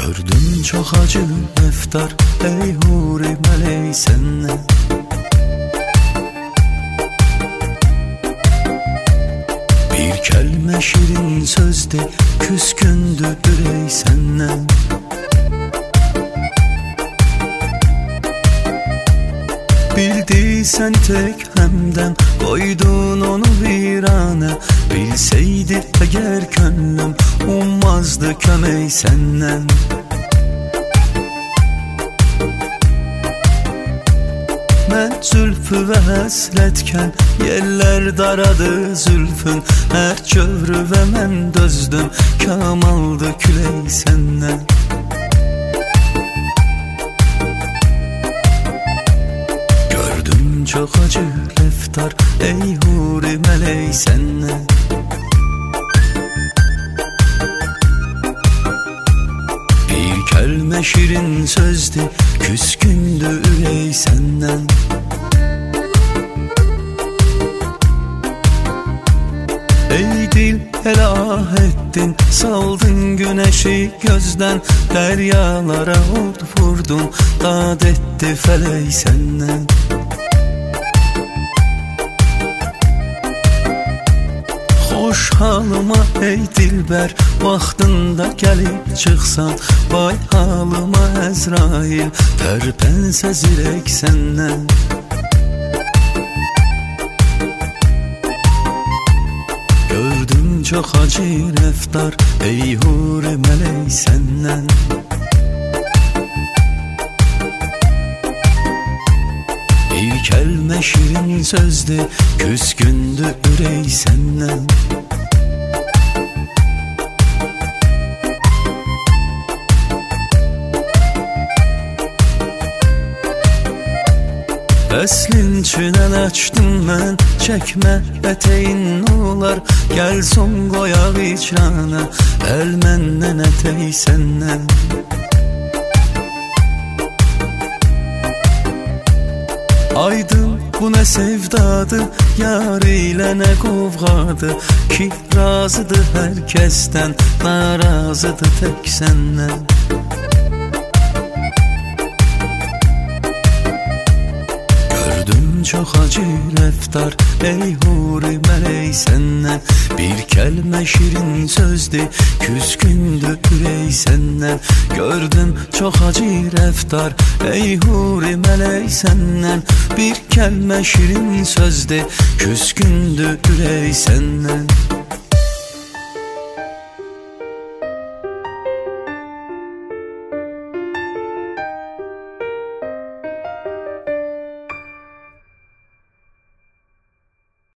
Gördüm çok acı eftar, ey huri meleği senden. Bir kelime şirin sözde, küskündü ürey senden. Bildiysen tek hemden, koydun onu virane. Bilseydi eğer könlüm, ummazdı kömey senden. Ben zülfü ve həsrətken, yerler daradı zülfün. Her çövrü ve mən dözdüm, kamaldı küley senden. Gördüm çok acı eftar, ey huri meleği senden. Bir kelime şirin sözdü, küskündü ürey senden. Ey dil helah ettin, saldın güneşi gözden. Deryalara od vurdun, dad etti feley senden. Hoş halıma ey dilber, vaxtında gelip çıksan. Vay halıma Əzrail, tərpənsə zirək səndən. Gördüm çok acı eftar, ey huri meleği senden. Bir kelime şirin sözdü, küskündü ürey senden. Əslin çünən açdım mən, çəkmə ətəyin olar. Gəl son qoyaq icrana, əl məndən ətəy səndən. Aydın bu nə sevdadır, yar ilə nə qovğadır. Ki razıdır hər kəsdən, narazıdır tək səndən. Gördüm çok acı eftar, ey huri meleği senden. Bir kelime şirin sözdü, küskündü ürey senden. Gördüm çok acı eftar, ey huri meleği senden. Bir kelime şirin sözdü, küskündü ürey senden.